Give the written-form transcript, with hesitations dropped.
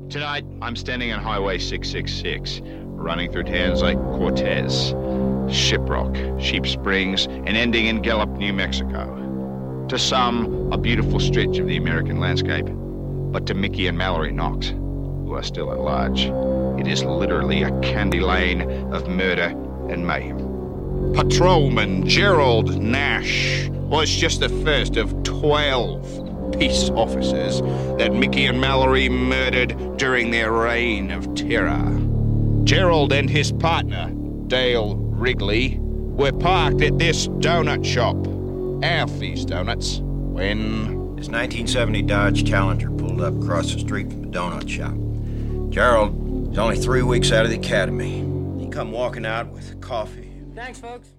Tonight, I'm standing on Highway 666, running through towns like Cortez, Shiprock, Sheep Springs, and ending in Gallup, New Mexico. To some, a beautiful stretch of the American landscape, but to Mickey and Mallory Knox, who are still at large, it is literally a candy lane of murder and mayhem. Patrolman Gerald Nash was just the first of 12 peace officers that Mickey and Mallory murdered during their reign of terror. Gerald and his partner, Dale Wrigley, were parked at this donut shop, Alfie's Donuts, when... This 1970 Dodge Challenger pulled up across the street from the donut shop. Gerald was only 3 weeks out of the academy. He come walking out with coffee. Thanks, folks.